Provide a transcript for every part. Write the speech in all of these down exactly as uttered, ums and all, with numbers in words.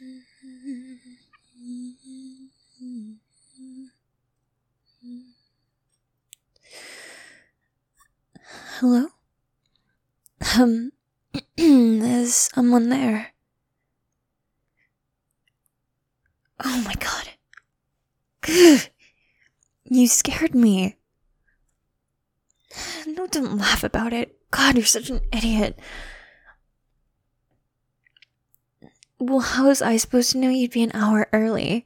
Hello? Um, is someone there? Oh my god. You scared me. No, don't laugh about it. God, you're such an idiot. Well, how was I supposed to know you'd be an hour early?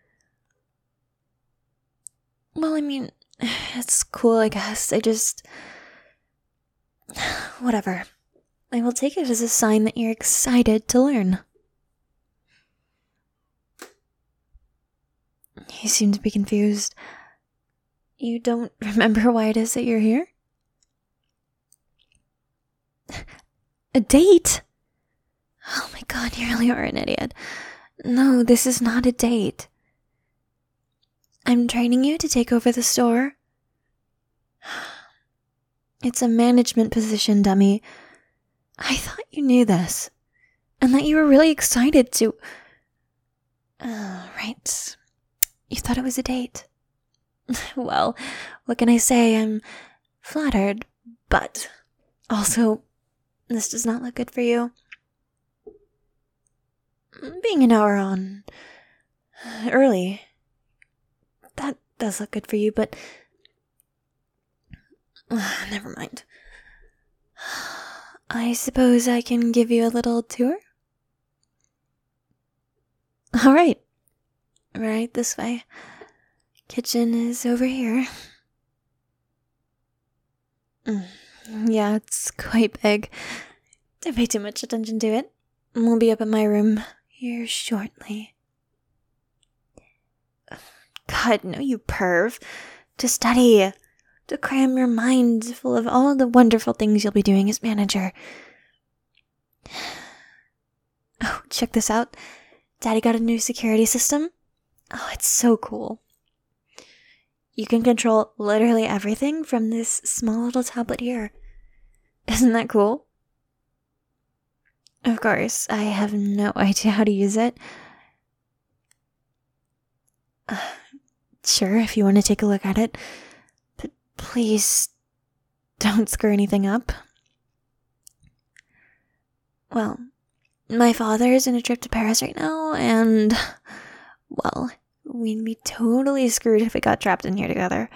Well, I mean, it's cool, I guess. I just... Whatever. I will take it as a sign that you're excited to learn. You seem to be confused. You don't remember why it is that you're here? A date? Oh my god, you really are an idiot. No, this is not a date. I'm training you to take over the store. It's a management position, dummy. I thought you knew this, and that you were really excited to... Oh, right. You thought it was a date. Well, what can I say? I'm flattered, but also, this does not look good for you. Being an hour on early, that does look good for you, but uh, never mind. I suppose I can give you a little tour? Alright. Right this way. Kitchen is over here. Mm, yeah, it's quite big. Don't pay too much attention to it. We'll be up in my room here shortly. God, no, you perv. To study. To cram your mind full of all the wonderful things you'll be doing as manager. Oh, check this out. Daddy got a new security system. Oh, it's so cool. You can control literally everything from this small little tablet here. Isn't that cool? Of course, I have no idea how to use it. Uh, sure, if you want to take a look at it. But please, don't screw anything up. Well, my father is on a trip to Paris right now, and, well, we'd be totally screwed if we got trapped in here together.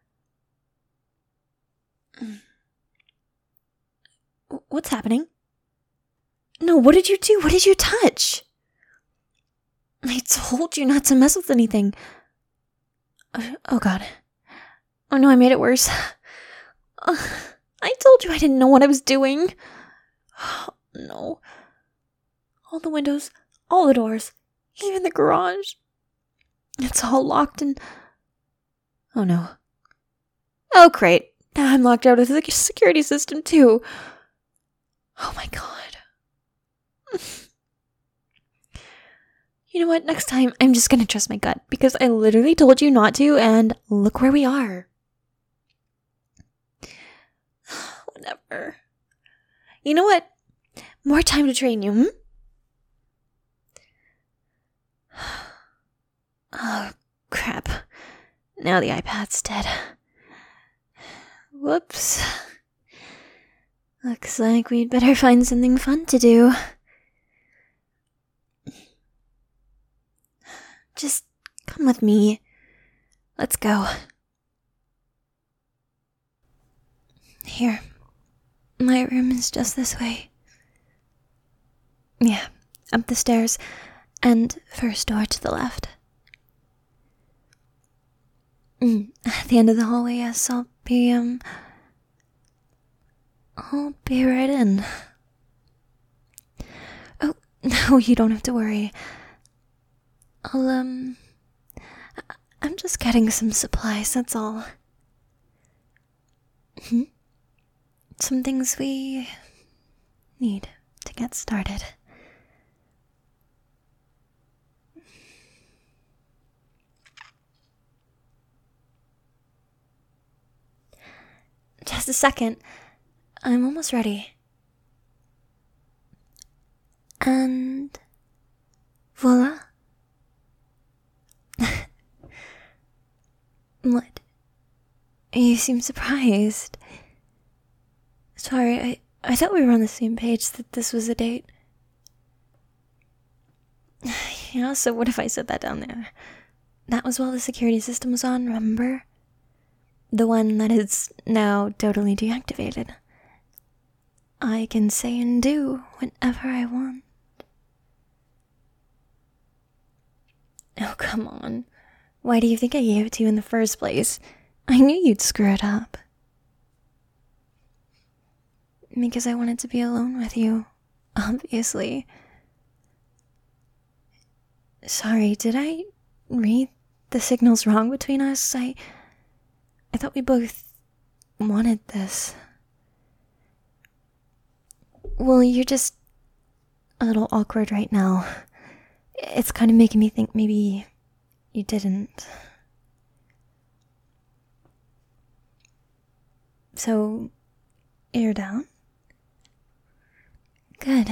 What's happening? No, what did you do? What did you touch? I told you not to mess with anything. Uh, oh god. Oh no, I made it worse. Uh, I told you I didn't know what I was doing. Oh, no. All the windows, all the doors, even the garage. It's all locked and... Oh no. Oh great. Now I'm locked out of the security system too. Oh my god. You know what? Next time, I'm just gonna trust my gut, because I literally told you not to, and look where we are. Whatever. You know what? More time to train you, hmm? Oh, crap. Now the iPad's dead. Whoops. Looks like we'd better find something fun to do. Just come with me. Let's go. Here. My room is just this way. Yeah, up the stairs, and first door to the left. Mm, at the end of the hallway, yes, I'll be, um... I'll be right in. Oh, no, you don't have to worry. I'll, um... I'm just getting some supplies, that's all. Hmm? Some things we need to get started. Just a second. I'm almost ready. And... voila. You seem surprised. Sorry, I, I thought we were on the same page that this was a date. Yeah, so what if I said that down there? That was while the security system was on, remember? The one that is now totally deactivated. I can say and do whatever I want. Oh, come on. Why do you think I gave it to you in the first place? I knew you'd screw it up. Because I wanted to be alone with you, obviously. Sorry, did I read the signals wrong between us? I I thought we both wanted this. Well, you're just a little awkward right now. It's kind of making me think maybe you didn't. So, you're down? Good.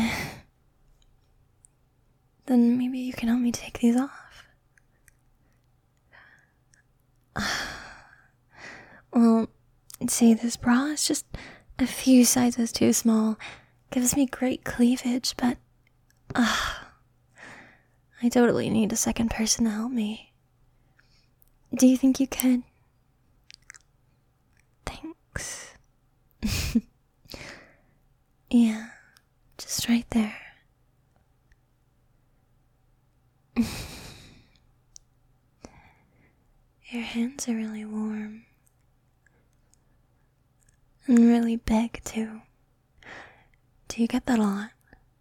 Then maybe you can help me take these off. Well, see, this bra is just a few sizes too small. Gives me great cleavage, but uh, I totally need a second person to help me. Do you think you could? Thanks. Yeah, just right there. Your hands are really warm. And really big, too. Do you get that a lot?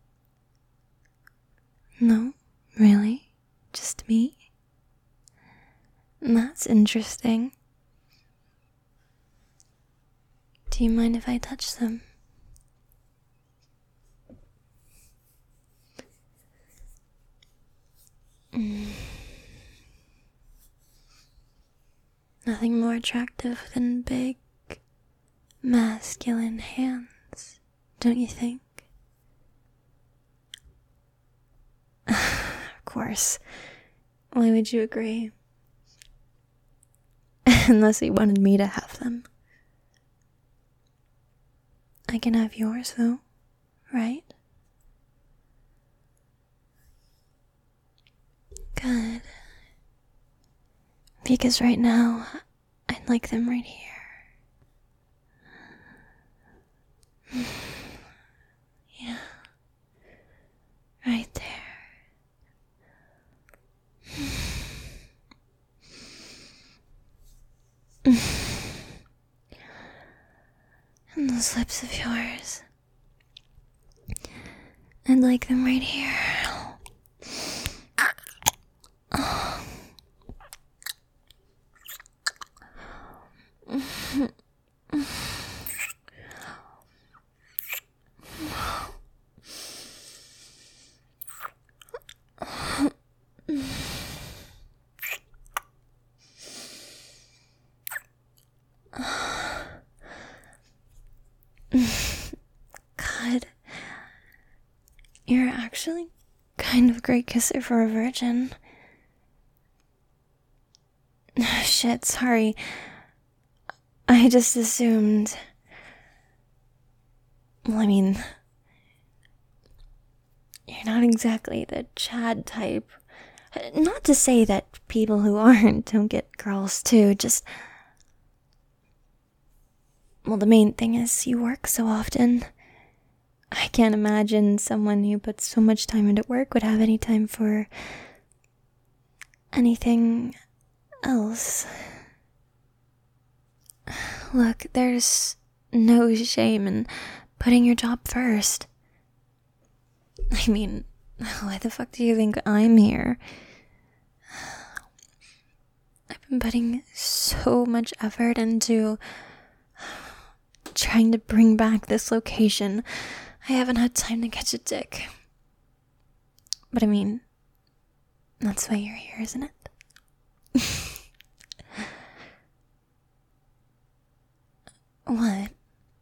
No? Really? Just me? That's interesting. Do you mind if I touch them? Mm. Nothing more attractive than big, masculine hands, don't you think? Of course. Why would you agree? Unless you wanted me to have them. I can have yours, though, right? Good. Because right now, I'd like them right here. Yeah. Right there. And those lips of yours. I'd like them right here. God, you're actually kind of a great kisser for a virgin. Shit, sorry. I just assumed. Well, I mean, you're not exactly the Chad type. Not to say that people who aren't don't get girls too, just... Well, the main thing is you work so often. I can't imagine someone who puts so much time into work would have any time for anything else. Look, there's no shame in putting your job first. I mean, why the fuck do you think I'm here? I've been putting so much effort into trying to bring back this location. I haven't had time to catch a dick. But I mean, that's why you're here, isn't it? What?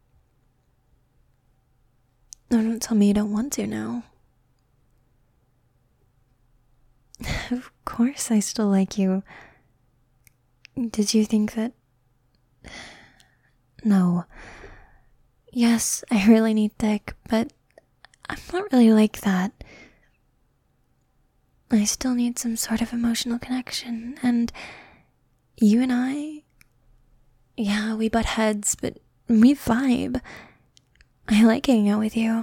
No, don't tell me you don't want to now. Of course I still like you. Did you think that No. Yes, I really need dick, but I'm not really like that. I still need some sort of emotional connection, and you and I, yeah, we butt heads, but we vibe. I like hanging out with you.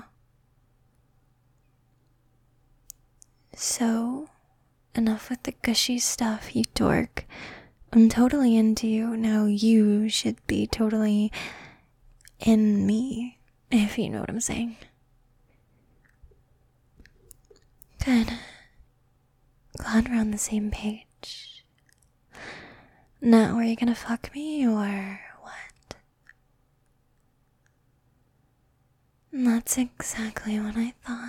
So, enough with the gushy stuff, you dork. I'm totally into you. Now you should be totally in me, if you know what I'm saying. Good. Glad we're on the same page. Now, are you gonna fuck me, or what? That's exactly what I thought.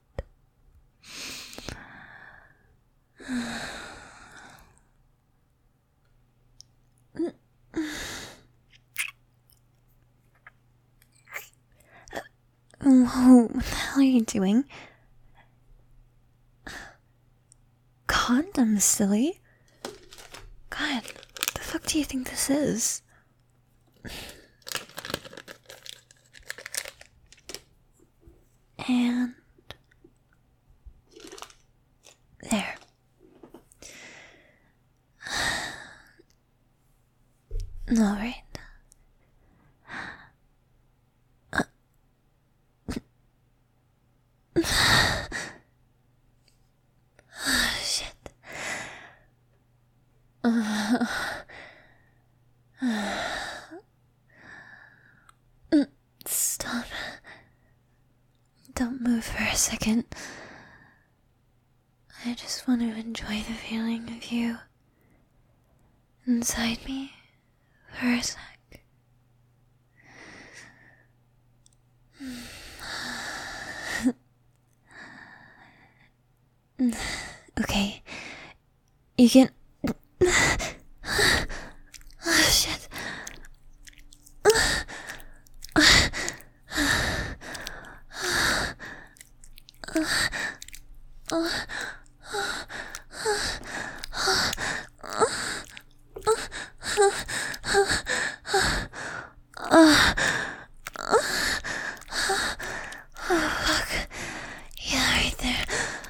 Whoa, what the hell are you doing? Condoms, silly. God, what the fuck do you think this is? And there. Alright. Uh. Oh, shit. Uh. Stop. Don't move for a second. I just want to enjoy the feeling of you inside me for a sec. Okay, you can. Oh, shit. Yeah, right there.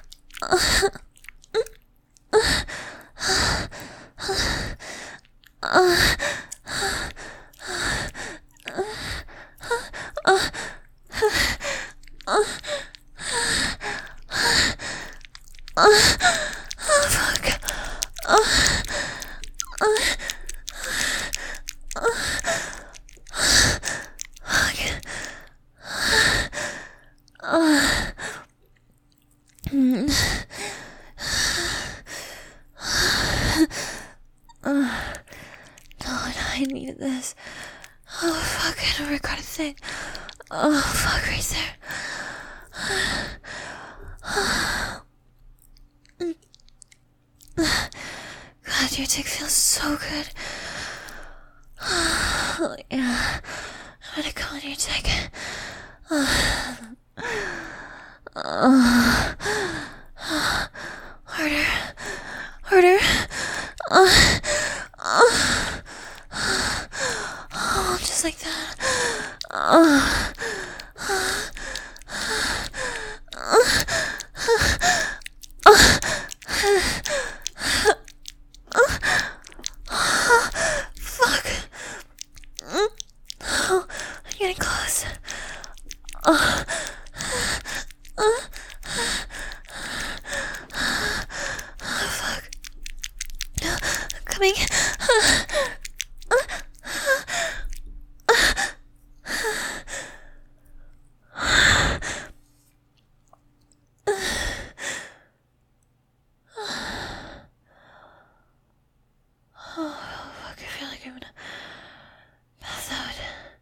I needed this. Oh, fuck, I don't regret a thing. Oh, fuck, right there. God, your dick feels so good. Oh, yeah. I'm gonna go on your dick. Oh. Oh. Harder. Harder. Oh. Oh. Oh, just like that. Oh. Fuck. Oh, I'm getting close. Oh. Oh, fuck. I'm coming. Oh, fuck, I feel like I'm gonna pass out.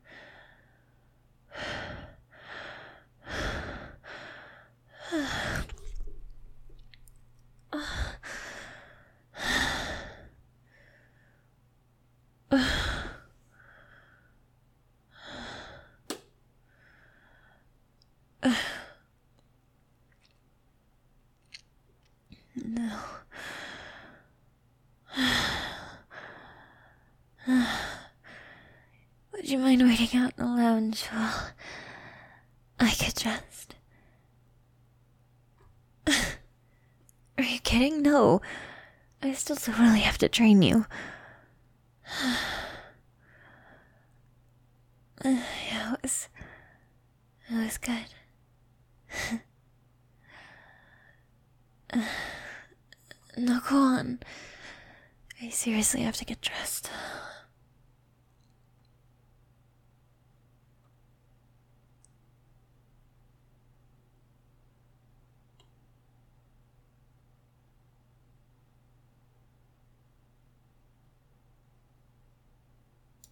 No. Would you mind waiting out in the lounge while I get dressed? Are you kidding? No. I still totally have to train you. Yeah, it was... It was good. No, go on. I seriously have to get dressed.